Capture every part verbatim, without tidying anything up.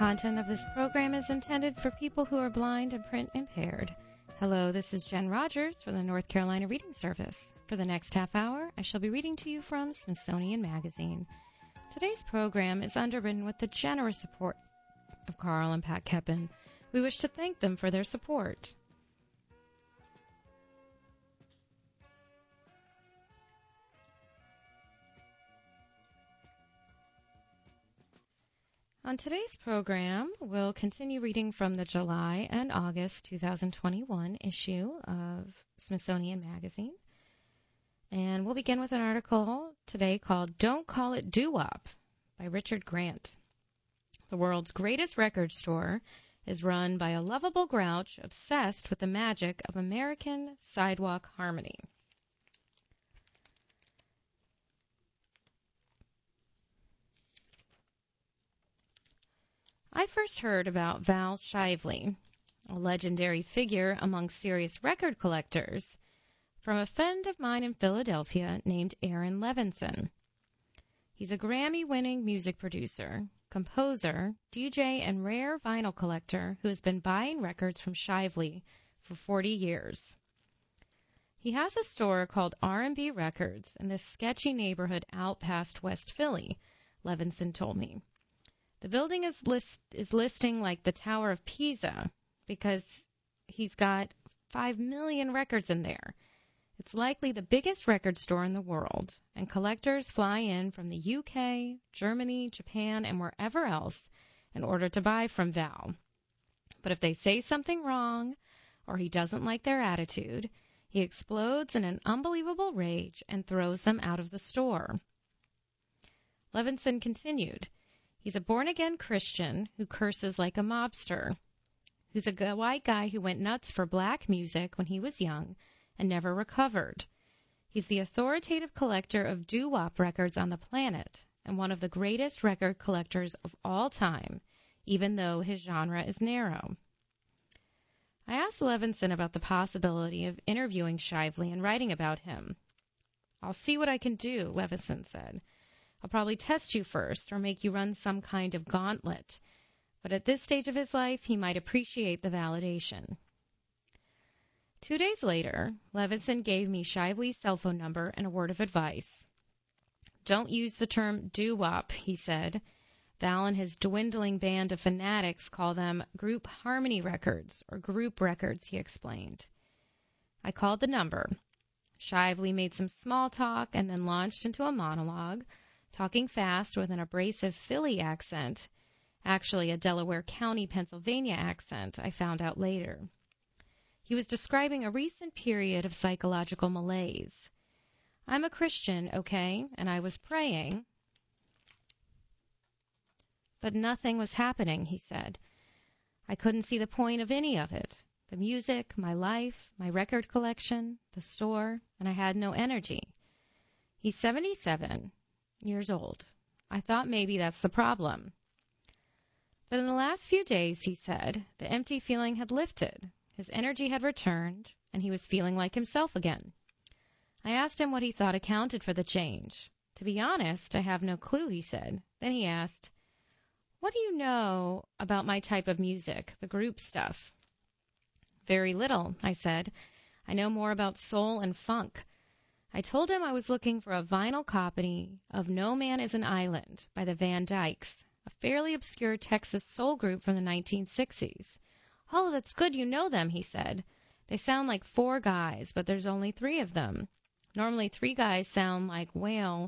content of this program is intended for people who are blind and print impaired. Hello, this is Jen Rogers from the North Carolina Reading Service. For the next half hour, I shall be reading to you from Smithsonian Magazine. Today's program is underwritten with the generous support of Carl and Pat Keppen. We wish to thank them for their support. On today's program, we'll continue reading from the July and August two thousand twenty-one issue of Smithsonian Magazine. And we'll begin with an article today called Don't Call It Doo-Wop by Richard Grant. The world's greatest record store is run by a lovable grouch obsessed with the magic of American sidewalk harmony. I first heard about Val Shively, a legendary figure among serious record collectors, from a friend of mine in Philadelphia named Aaron Levinson. He's a Grammy-winning music producer, composer, D J, and rare vinyl collector who has been buying records from Shively for forty years. He has a store called R and B Records in this sketchy neighborhood out past West Philly, Levinson told me. The building is list is listing like the Tower of Pisa because he's got five million records in there. It's likely the biggest record store in the world, and collectors fly in from the U K, Germany, Japan, and wherever else in order to buy from Val. But if they say something wrong or he doesn't like their attitude, he explodes in an unbelievable rage and throws them out of the store. Levinson continued. He's a born-again Christian who curses like a mobster, who's a white guy who went nuts for black music when he was young and never recovered. He's the authoritative collector of doo-wop records on the planet and one of the greatest record collectors of all time, even though his genre is narrow. I asked Levinson about the possibility of interviewing Shively and writing about him. I'll see what I can do, Levinson said. I'll probably test you first or make you run some kind of gauntlet. But at this stage of his life, he might appreciate the validation. Two days later, Levinson gave me Shively's cell phone number and a word of advice. Don't use the term doo-wop, he said. Val and his dwindling band of fanatics call them group harmony records or group records, he explained. I called the number. Shively made some small talk and then launched into a monologue, talking fast with an abrasive Philly accent, actually a Delaware County, Pennsylvania accent, I found out later. He was describing a recent period of psychological malaise. I'm a Christian, okay, and I was praying, but nothing was happening, he said. I couldn't see the point of any of it. The music, my life, my record collection, the store, and I had no energy. He's seventy-seven years old. I thought maybe that's the problem. But in the last few days, he said, the empty feeling had lifted. His energy had returned, and he was feeling like himself again. I asked him what he thought accounted for the change. To be honest, I have no clue, he said. Then he asked, what do you know about my type of music, the group stuff? Very little, I said. I know more about soul and funk. I told him I was looking for a vinyl copy of No Man is an Island by the Van Dykes, a fairly obscure Texas soul group from the nineteen sixties. Oh, that's good you know them, he said. They sound like four guys, but there's only three of them. Normally three guys sound like whale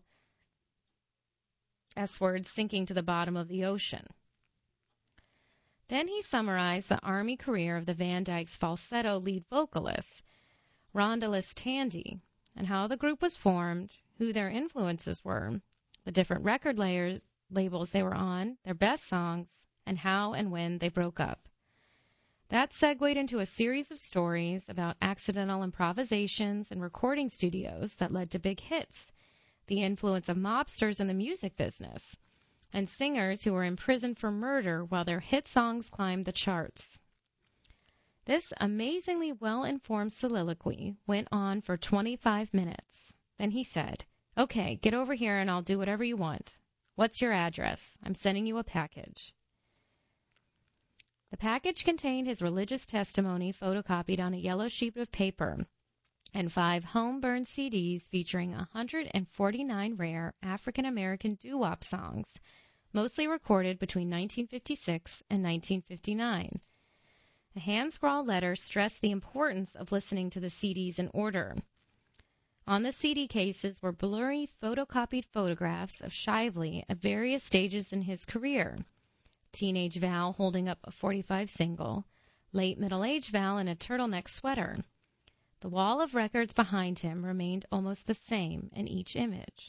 S-words sinking to the bottom of the ocean. Then he summarized the Army career of the Van Dykes' falsetto lead vocalist, Rondalys Tandy, and how the group was formed, who their influences were, the different record layers, labels they were on, their best songs, and how and when they broke up. That segued into a series of stories about accidental improvisations and recording studios that led to big hits, the influence of mobsters in the music business, and singers who were imprisoned for murder while their hit songs climbed the charts. This amazingly well-informed soliloquy went on for twenty-five minutes. Then he said, okay, get over here and I'll do whatever you want. What's your address? I'm sending you a package. The package contained his religious testimony photocopied on a yellow sheet of paper and five home-burned C Ds featuring one hundred forty-nine rare African-American doo-wop songs, mostly recorded between nineteen fifty-six and nineteen fifty-nine. A hand-scrawled letter stressed the importance of listening to the C Ds in order. On the C D cases were blurry photocopied photographs of Shively at various stages in his career. Teenage Val holding up a forty-five single, late middle-aged Val in a turtleneck sweater. The wall of records behind him remained almost the same in each image.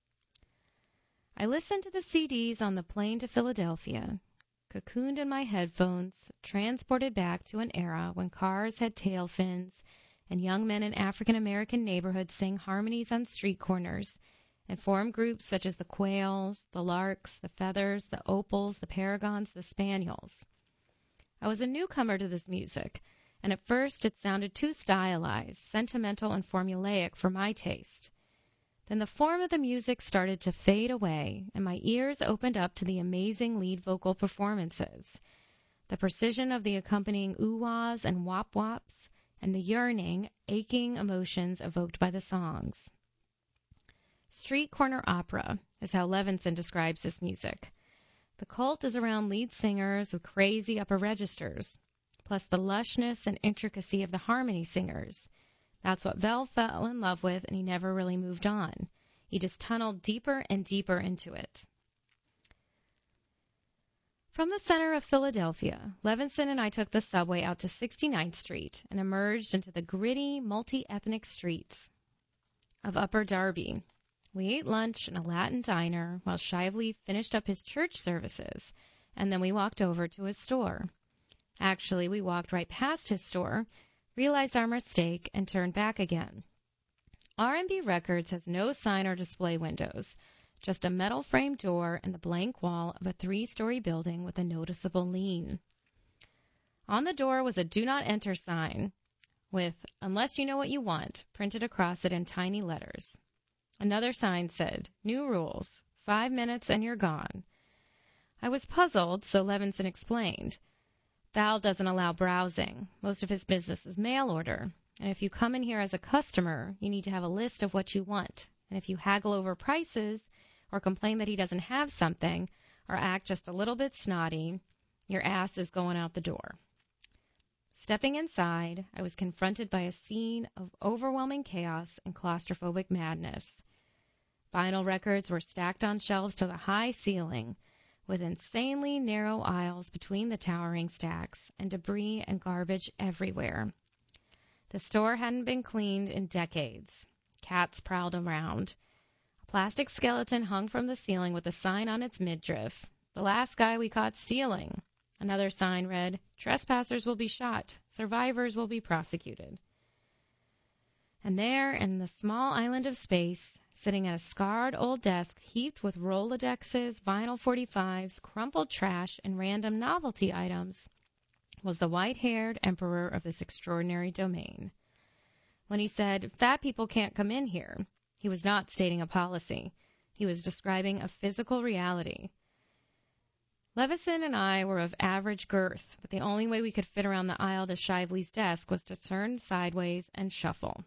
I listened to the C Ds on the plane to Philadelphia, cocooned in my headphones, transported back to an era when cars had tail fins and young men in African-American neighborhoods sang harmonies on street corners and formed groups such as the Quails, the Larks, the Feathers, the Opals, the Paragons, the Spaniels. I was a newcomer to this music, and at first it sounded too stylized, sentimental, and formulaic for my taste. Then the form of the music started to fade away, and my ears opened up to the amazing lead vocal performances, the precision of the accompanying ooh-wahs and wop-wops, and the yearning, aching emotions evoked by the songs. Street corner opera is how Levinson describes this music. The cult is around lead singers with crazy upper registers, plus the lushness and intricacy of the harmony singers. That's what Val fell in love with, and he never really moved on. He just tunneled deeper and deeper into it. From the center of Philadelphia, Levinson and I took the subway out to sixty-ninth Street and emerged into the gritty, multi-ethnic streets of Upper Darby. We ate lunch in a Latin diner while Shively finished up his church services, and then we walked over to his store. Actually, we walked right past his store, realized our mistake, and turned back again. R and B Records has no sign or display windows, just a metal frame door and the blank wall of a three-story building with a noticeable lean. On the door was a do not enter sign with "Unless you know what you want" printed across it in tiny letters. Another sign said, "New rules, five minutes and you're gone." I was puzzled, so Levinson explained. Val doesn't allow browsing. Most of his business is mail order. And if you come in here as a customer, you need to have a list of what you want. And if you haggle over prices or complain that he doesn't have something or act just a little bit snotty, your ass is going out the door. Stepping inside, I was confronted by a scene of overwhelming chaos and claustrophobic madness. Vinyl records were stacked on shelves to the high ceiling, with insanely narrow aisles between the towering stacks and debris and garbage everywhere. The store hadn't been cleaned in decades. Cats prowled around. A plastic skeleton hung from the ceiling with a sign on its midriff. "The last guy we caught stealing." Another sign read, "Trespassers will be shot. Survivors will be prosecuted." And there, in the small island of space, sitting at a scarred old desk heaped with Rolodexes, vinyl forty-fives, crumpled trash, and random novelty items, was the white-haired emperor of this extraordinary domain. When he said, "Fat people can't come in here," he was not stating a policy. He was describing a physical reality. Levinson and I were of average girth, but the only way we could fit around the aisle to Shively's desk was to turn sideways and shuffle.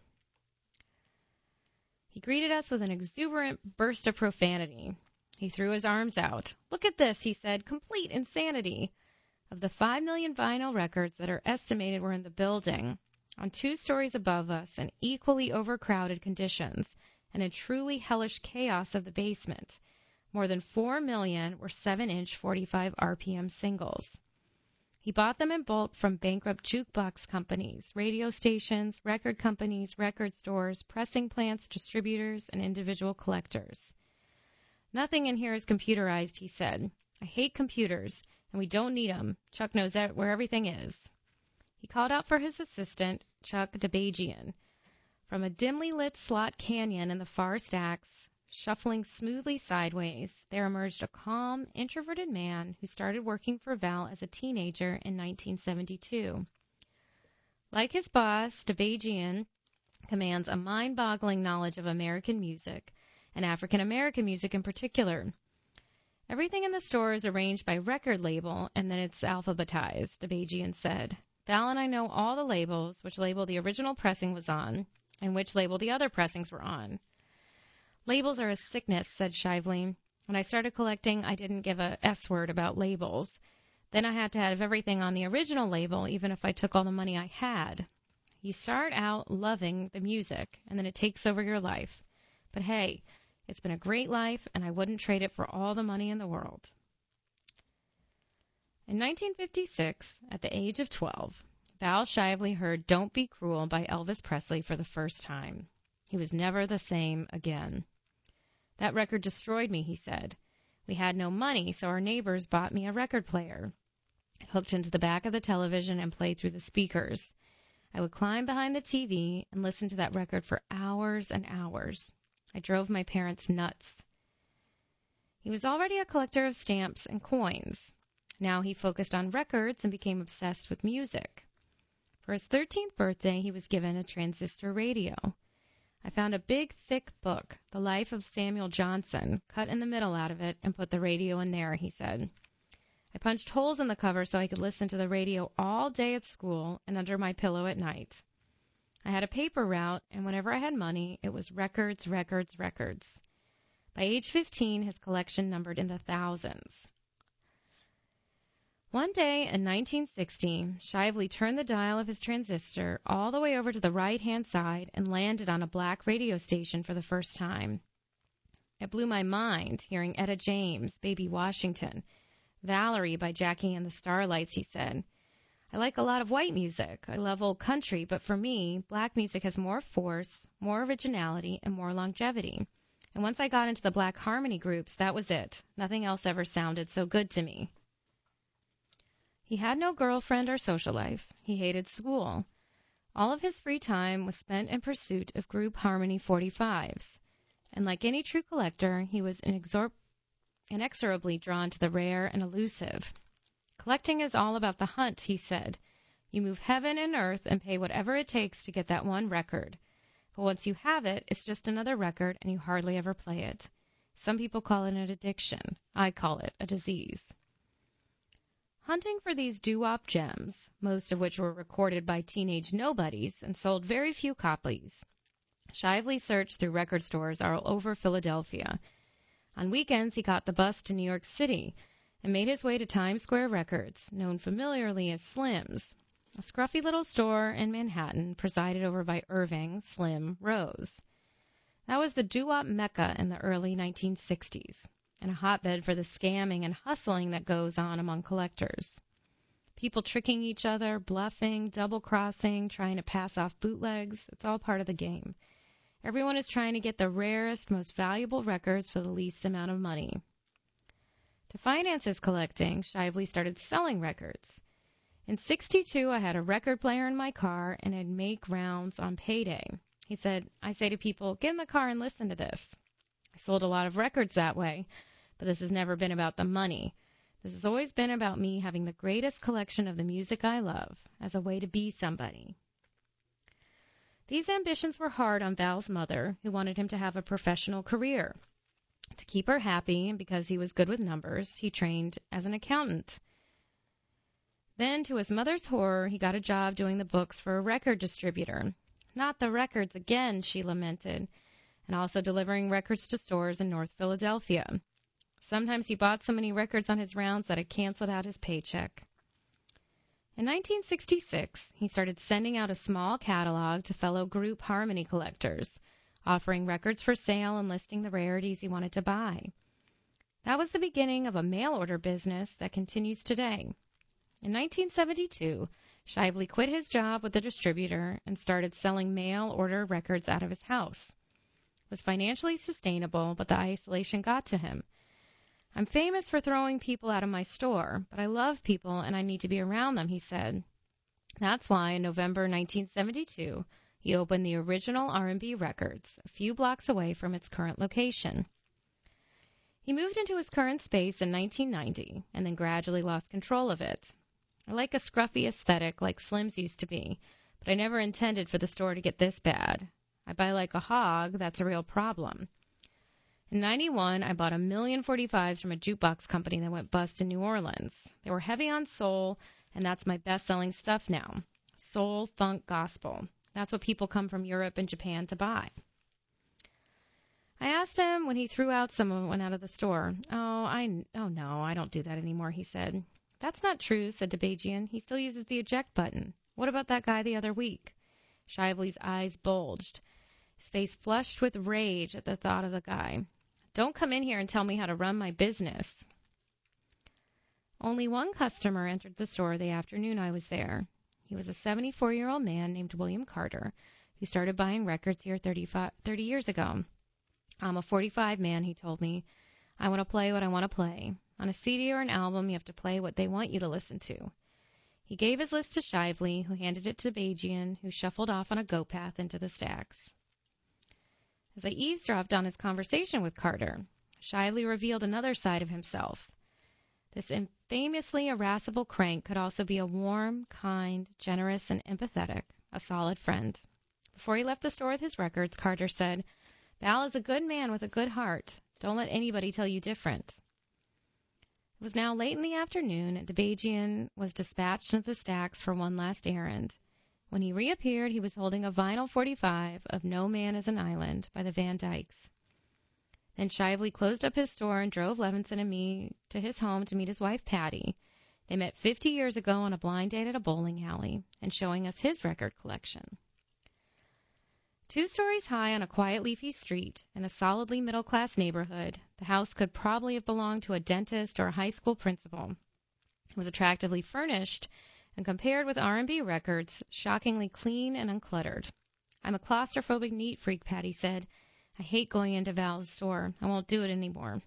He greeted us with an exuberant burst of profanity. He threw his arms out. "Look at this," he said, "complete insanity." Of the five million vinyl records that are estimated were in the building, on two stories above us in equally overcrowded conditions and in truly hellish chaos of the basement, more than four million were seven-inch forty-five R P M singles. He bought them in bulk from bankrupt jukebox companies, radio stations, record companies, record stores, pressing plants, distributors, and individual collectors. "Nothing in here is computerized," he said. "I hate computers, and we don't need them. Chuck knows where everything is." He called out for his assistant, Chuck DeBajian. From a dimly lit slot canyon in the far stacks, shuffling smoothly sideways, there emerged a calm, introverted man who started working for Val as a teenager in nineteen seventy-two. Like his boss, DeBajian commands a mind-boggling knowledge of American music, and African-American music in particular. Everything in the store is arranged by record label, and then it's alphabetized, Debajian said. Val and I know all the labels, which label the original pressing was on, and which label the other pressings were on. Labels are a sickness, said Shively. When I started collecting, I didn't give a S word about labels. Then I had to have everything on the original label, even if I took all the money I had. You start out loving the music, and then it takes over your life. But hey, it's been a great life, and I wouldn't trade it for all the money in the world. In nineteen fifty-six, at the age of twelve, Val Shively heard Don't Be Cruel by Elvis Presley for the first time. He was never the same again. That record destroyed me, he said. We had no money, so our neighbors bought me a record player. It hooked into the back of the television and played through the speakers. I would climb behind the T V and listen to that record for hours and hours. I drove my parents nuts. He was already a collector of stamps and coins. Now he focused on records and became obsessed with music. For his thirteenth birthday, he was given a transistor radio. I found a big, thick book, The Life of Samuel Johnson, cut in the middle out of it and put the radio in there, he said. I punched holes in the cover so I could listen to the radio all day at school and under my pillow at night. I had a paper route, and whenever I had money, it was records, records, records. By age fifteen, his collection numbered in the thousands. One day in nineteen sixty, Shively turned the dial of his transistor all the way over to the right-hand side and landed on a black radio station for the first time. It blew my mind hearing Etta James, Baby Washington, Valerie by Jackie and the Starlights, he said. I like a lot of white music. I love old country, but for me, black music has more force, more originality, and more longevity. And once I got into the black harmony groups, that was it. Nothing else ever sounded so good to me. He had no girlfriend or social life. He hated school. All of his free time was spent in pursuit of group harmony forty-fives. And like any true collector, he was inexor- inexorably drawn to the rare and elusive. Collecting is all about the hunt, he said. You move heaven and earth and pay whatever it takes to get that one record. But once you have it, it's just another record and you hardly ever play it. Some people call it an addiction. I call it a disease. Hunting for these doo-wop gems, most of which were recorded by teenage nobodies and sold very few copies, Shively searched through record stores all over Philadelphia. On weekends, he caught the bus to New York City and made his way to Times Square Records, known familiarly as Slim's, a scruffy little store in Manhattan presided over by Irving Slim Rose. That was the doo-wop mecca in the early nineteen sixties. And a hotbed for the scamming and hustling that goes on among collectors. People tricking each other, bluffing, double-crossing, trying to pass off bootlegs, it's all part of the game. Everyone is trying to get the rarest, most valuable records for the least amount of money. To finance his collecting, Shively started selling records. In sixty-two, I had a record player in my car, and I'd make rounds on payday. He said, I say to people, get in the car and listen to this. I sold a lot of records that way, but this has never been about the money. This has always been about me having the greatest collection of the music I love as a way to be somebody. These ambitions were hard on Val's mother, who wanted him to have a professional career. To keep her happy, and because he was good with numbers, he trained as an accountant. Then, to his mother's horror, he got a job doing the books for a record distributor. Not the records again, she lamented. And also delivering records to stores in North Philadelphia. Sometimes he bought so many records on his rounds that it canceled out his paycheck. In nineteen sixty-six, he started sending out a small catalog to fellow group harmony collectors, offering records for sale and listing the rarities he wanted to buy. That was the beginning of a mail-order business that continues today. In nineteen seventy-two, Shively quit his job with the distributor and started selling mail-order records out of his house. Was financially sustainable, but the isolation got to him. I'm famous for throwing people out of my store, but I love people and I need to be around them, he said. That's why in November nineteen seventy-two, he opened the original R and B Records, a few blocks away from its current location. He moved into his current space in nineteen ninety and then gradually lost control of it. I like a scruffy aesthetic like Slim's used to be, but I never intended for the store to get this bad. I buy like a hog, that's a real problem. In ninety-one, I bought a million forty-fives from a jukebox company that went bust in New Orleans. They were heavy on soul, and that's my best-selling stuff now. Soul, funk, gospel. That's what people come from Europe and Japan to buy. I asked him when he threw out some of it went out of the store. Oh, I, oh no, I don't do that anymore, he said. That's not true, said DeBajian. He still uses the eject button. What about that guy the other week? Shively's eyes bulged. His face flushed with rage at the thought of the guy. Don't come in here and tell me how to run my business. Only one customer entered the store the afternoon I was there. He was a seventy-four-year-old man named William Carter, who started buying records here thirty-five, thirty years ago. I'm a forty-five man, he told me. I want to play what I want to play. On a C D or an album, you have to play what they want you to listen to. He gave his list to Shively, who handed it to Bajian, who shuffled off on a goat path into the stacks. As I eavesdropped on his conversation with Carter, Shively revealed another side of himself. This infamously irascible crank could also be a warm, kind, generous, and empathetic, a solid friend. Before he left the store with his records, Carter said, Val is a good man with a good heart. Don't let anybody tell you different. It was now late in the afternoon, and DeBajian was dispatched into the stacks for one last errand. When he reappeared, he was holding a vinyl forty-five of No Man is an Island by the Van Dykes. Then Shively closed up his store and drove Levinson and me to his home to meet his wife, Patty. They met fifty years ago on a blind date at a bowling alley and showing us his record collection. Two stories high on a quiet, leafy street in a solidly middle-class neighborhood, the house could probably have belonged to a dentist or a high school principal. It was attractively furnished and, compared with R and B records, shockingly clean and uncluttered. I'm a claustrophobic neat freak, Patty said. I hate going into Val's store. I won't do it anymore.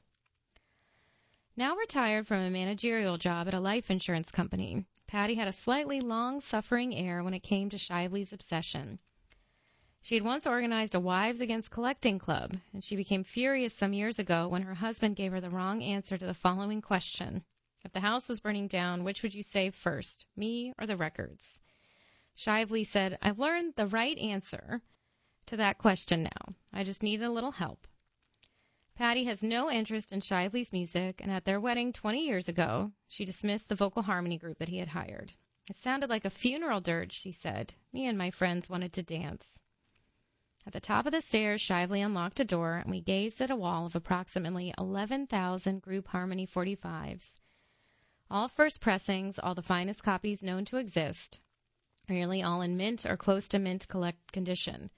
Now retired from a managerial job at a life insurance company, Patty had a slightly long-suffering air when it came to Shively's obsession. She had once organized a Wives Against Collecting club, and she became furious some years ago when her husband gave her the wrong answer to the following question. If the house was burning down, which would you save first, me or the records? Shively said, I've learned the right answer to that question now. I just need a little help. Patty has no interest in Shively's music, and at their wedding twenty years ago, she dismissed the vocal harmony group that he had hired. It sounded like a funeral dirge, she said. Me and my friends wanted to dance. At the top of the stairs, Shively unlocked a door, and we gazed at a wall of approximately eleven thousand group harmony forty-fives. All first pressings, all the finest copies known to exist, nearly all in mint or close to mint collect condition.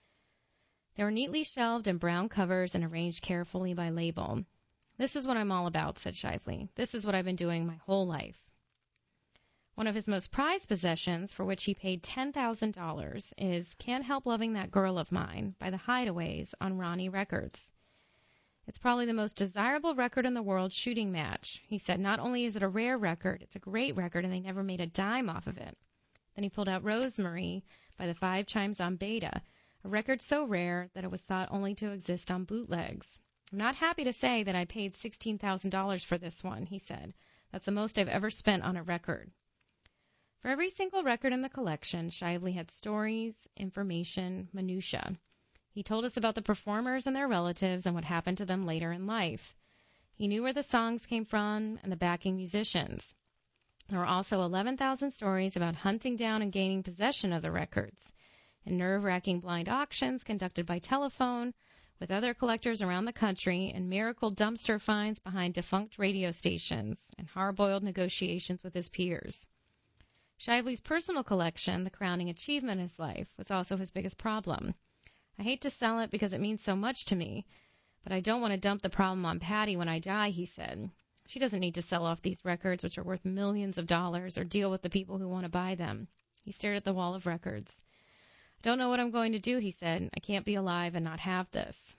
They were neatly shelved in brown covers and arranged carefully by label. This is what I'm all about, said Shively. This is what I've been doing my whole life. One of his most prized possessions, for which he paid ten thousand dollars, is Can't Help Loving That Girl of Mine by the Hideaways on Ronnie Records. It's probably the most desirable record in the world, shooting match. He said not only is it a rare record, it's a great record, and they never made a dime off of it. Then he pulled out Rosemary by the Five Chimes on Beta, a record so rare that it was thought only to exist on bootlegs. I'm not happy to say that I paid sixteen thousand dollars for this one, he said. That's the most I've ever spent on a record. For every single record in the collection, Shively had stories, information, minutia. He told us about the performers and their relatives and what happened to them later in life. He knew where the songs came from and the backing musicians. There were also eleven thousand stories about hunting down and gaining possession of the records, and nerve-wracking blind auctions conducted by telephone with other collectors around the country, and miracle dumpster finds behind defunct radio stations, and hard-boiled negotiations with his peers. Shively's personal collection, the crowning achievement in his life, was also his biggest problem. I hate to sell it because it means so much to me, but I don't want to dump the problem on Patty when I die, he said. She doesn't need to sell off these records, which are worth millions of dollars, or deal with the people who want to buy them. He stared at the wall of records. I don't know what I'm going to do, he said. I can't be alive and not have this.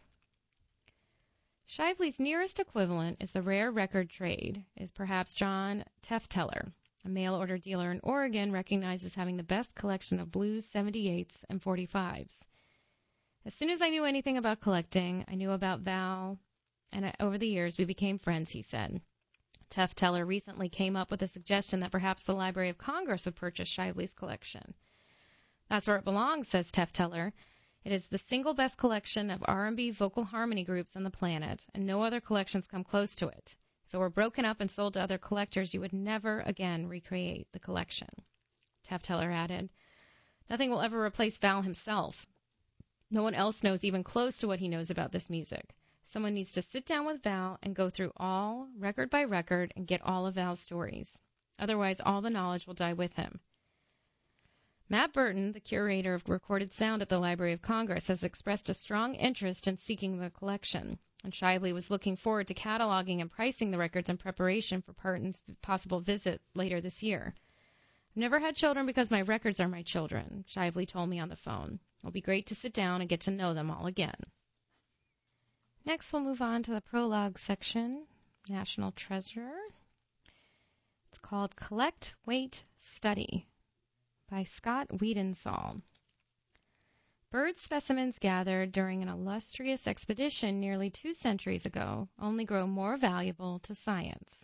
Shively's nearest equivalent is the rare record trade, is perhaps John Tefteller, a mail-order dealer in Oregon recognized as having the best collection of blues seventy-eights and forty-fives. As soon as I knew anything about collecting, I knew about Val, and over the years we became friends, he said. Tefteller recently came up with a suggestion that perhaps the Library of Congress would purchase Shively's collection. That's where it belongs, says Tefteller. It is the single best collection of R and B vocal harmony groups on the planet, and no other collections come close to it. If it were broken up and sold to other collectors, you would never again recreate the collection. Tafteller added, nothing will ever replace Val himself. No one else knows even close to what he knows about this music. Someone needs to sit down with Val and go through all, record by record, and get all of Val's stories. Otherwise, all the knowledge will die with him. Matt Burton, the curator of recorded sound at the Library of Congress, has expressed a strong interest in seeking the collection, and Shively was looking forward to cataloging and pricing the records in preparation for Burton's possible visit later this year. I've never had children because my records are my children, Shively told me on the phone. It'll be great to sit down and get to know them all again. Next, we'll move on to the prologue section, National Treasure. It's called Collect, Wait, Study by Scott Wiedensall. Bird specimens gathered during an illustrious expedition nearly two centuries ago only grow more valuable to science.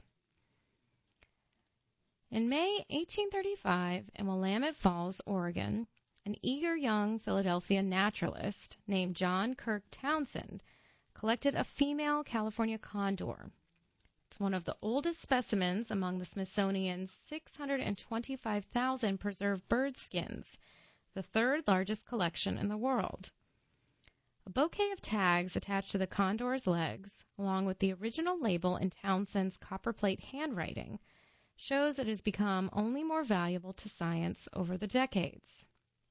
In May eighteen thirty-five, in Willamette Falls, Oregon, an eager young Philadelphia naturalist named John Kirk Townsend collected a female California condor. It's one of the oldest specimens among the Smithsonian's six hundred twenty-five thousand preserved bird skins, the third largest collection in the world. A bouquet of tags attached to the condor's legs, along with the original label in Townsend's copperplate handwriting, shows it has become only more valuable to science over the decades.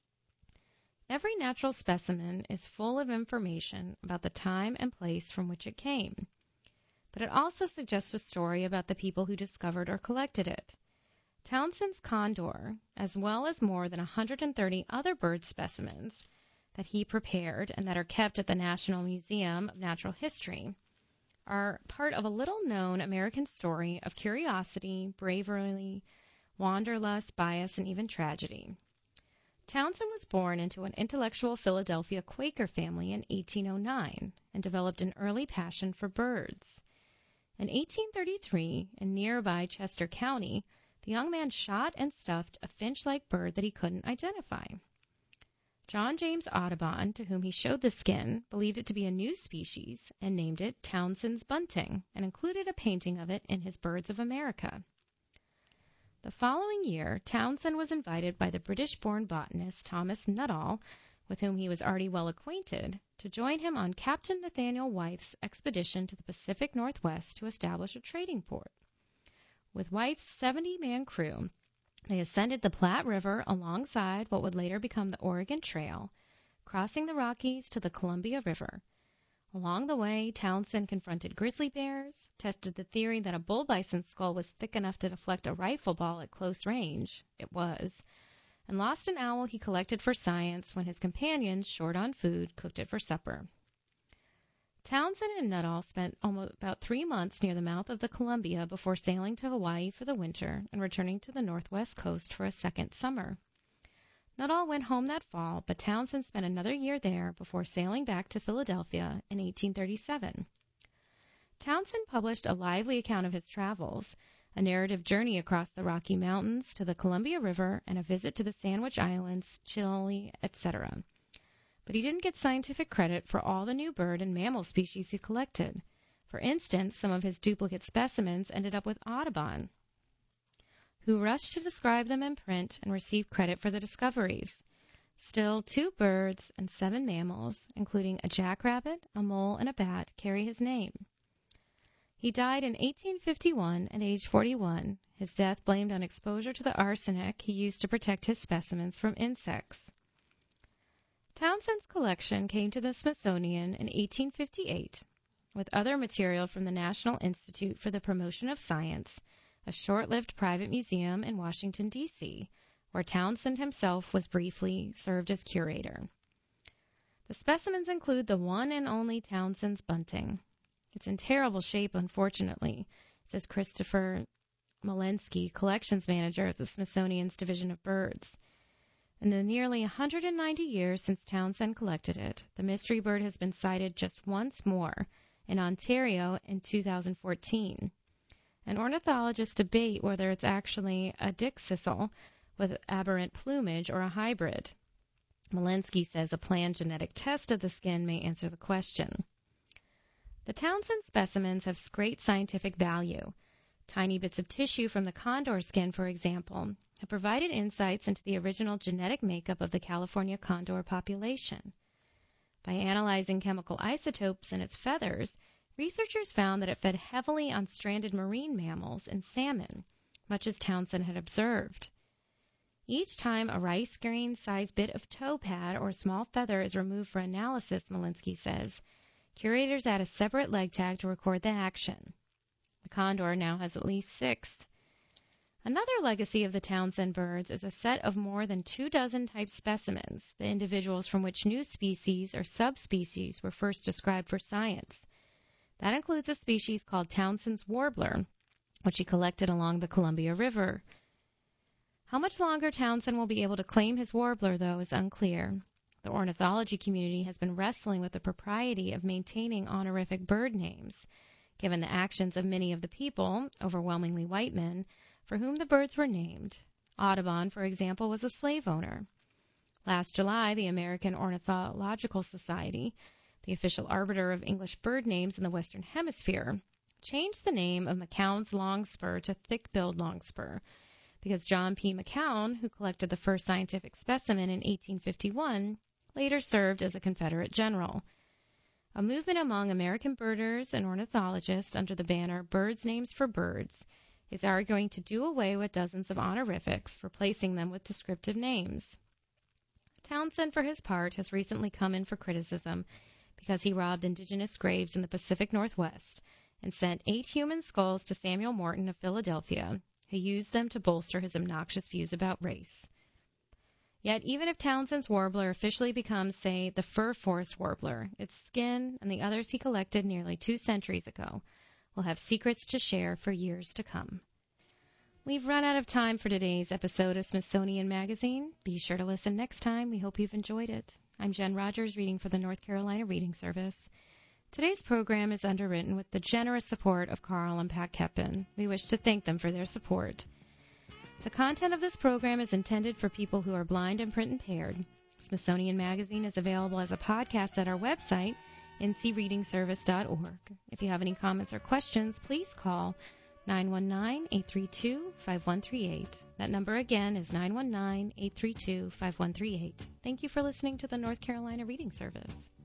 Every natural specimen is full of information about the time and place from which it came, but it also suggests a story about the people who discovered or collected it. Townsend's condor, as well as more than one hundred thirty other bird specimens that he prepared and that are kept at the National Museum of Natural History, are part of a little-known American story of curiosity, bravery, wanderlust, bias, and even tragedy. Townsend was born into an intellectual Philadelphia Quaker family in eighteen oh nine and developed an early passion for birds. In eighteen thirty-three, in nearby Chester County, the young man shot and stuffed a finch-like bird that he couldn't identify. John James Audubon, to whom he showed the skin, believed it to be a new species and named it Townsend's bunting and included a painting of it in his Birds of America. The following year, Townsend was invited by the British-born botanist Thomas Nuttall, with whom he was already well acquainted, to join him on Captain Nathaniel Wyeth's expedition to the Pacific Northwest to establish a trading port. With Wyeth's seventy-man crew, they ascended the Platte River alongside what would later become the Oregon Trail, crossing the Rockies to the Columbia River. Along the way, Townsend confronted grizzly bears, tested the theory that a bull bison's skull was thick enough to deflect a rifle ball at close range. It was. And lost an owl he collected for science when his companions, short on food, cooked it for supper. Townsend and Nuttall spent almost about three months near the mouth of the Columbia before sailing to Hawaii for the winter and returning to the northwest coast for a second summer. Nuttall went home that fall, but Townsend spent another year there before sailing back to Philadelphia in eighteen thirty-seven. Townsend published a lively account of his travels, a narrative journey across the Rocky Mountains to the Columbia River and a visit to the Sandwich Islands, Chile, et cetera. But he didn't get scientific credit for all the new bird and mammal species he collected. For instance, some of his duplicate specimens ended up with Audubon, who rushed to describe them in print and received credit for the discoveries. Still, two birds and seven mammals, including a jackrabbit, a mole, and a bat, carry his name. He died in eighteen fifty-one at age forty-one, his death blamed on exposure to the arsenic he used to protect his specimens from insects. Townsend's collection came to the Smithsonian in eighteen fifty-eight, with other material from the National Institute for the Promotion of Science, a short-lived private museum in Washington, D C, where Townsend himself was briefly served as curator. The specimens include the one and only Townsend's bunting. It's in terrible shape, unfortunately, says Christopher Malensky, collections manager at the Smithsonian's Division of Birds. In the nearly one hundred ninety years since Townsend collected it, the mystery bird has been sighted just once more, in Ontario in two thousand fourteen. And ornithologists debate whether it's actually a dickcissel with aberrant plumage or a hybrid. Malinsky says a planned genetic test of the skin may answer the question. The Townsend specimens have great scientific value. Tiny bits of tissue from the condor skin, for example, have provided insights into the original genetic makeup of the California condor population. By analyzing chemical isotopes in its feathers, researchers found that it fed heavily on stranded marine mammals and salmon, much as Townsend had observed. Each time a rice grain-sized bit of toe pad or small feather is removed for analysis, Malinsky says, curators add a separate leg tag to record the action. The condor now has at least six. Another legacy of the Townsend birds is a set of more than two dozen type specimens, the individuals from which new species or subspecies were first described for science. That includes a species called Townsend's warbler, which he collected along the Columbia River. How much longer Townsend will be able to claim his warbler, though, is unclear. The ornithology community has been wrestling with the propriety of maintaining honorific bird names, given the actions of many of the people, overwhelmingly white men, for whom the birds were named. Audubon, for example, was a slave owner. Last July, the American Ornithological Society, the official arbiter of English bird names in the Western Hemisphere, changed the name of McCown's longspur to thick-billed longspur, because John P. McCown, who collected the first scientific specimen in eighteen fifty-one, later served as a Confederate general. A movement among American birders and ornithologists under the banner Birds Names for Birds is arguing to do away with dozens of honorifics, replacing them with descriptive names. Townsend, for his part, has recently come in for criticism because he robbed indigenous graves in the Pacific Northwest and sent eight human skulls to Samuel Morton of Philadelphia, who used them to bolster his obnoxious views about race. Yet even if Townsend's warbler officially becomes, say, the fir forest warbler, its skin and the others he collected nearly two centuries ago will have secrets to share for years to come. We've run out of time for today's episode of Smithsonian Magazine. Be sure to listen next time. We hope you've enjoyed it. I'm Jen Rogers, reading for the North Carolina Reading Service. Today's program is underwritten with the generous support of Carl and Pat Keppen. We wish to thank them for their support. The content of this program is intended for people who are blind and print impaired. Smithsonian Magazine is available as a podcast at our website, n c reading service dot org. If you have any comments or questions, please call nine one nine, eight three two, five one three eight. That number again is nine one nine, eight three two, five one three eight. Thank you for listening to the North Carolina Reading Service.